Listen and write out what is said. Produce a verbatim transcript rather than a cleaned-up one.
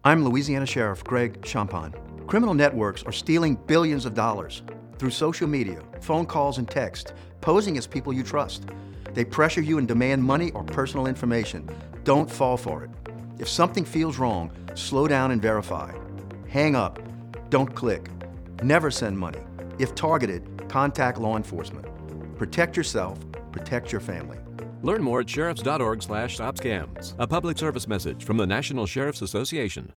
I'm Louisiana Sheriff Greg Champagne. Criminal networks are stealing billions of dollars through social media, phone calls, and text, posing as people you trust. They pressure you and demand money or personal information. Don't fall for it. If something feels wrong, slow down and verify. Hang up. Don't click. Never send money. If targeted, contact law enforcement. Protect yourself. Protect your family. Learn more at sheriffs dot org slash stop scams. A public service message from the National Sheriff's Association.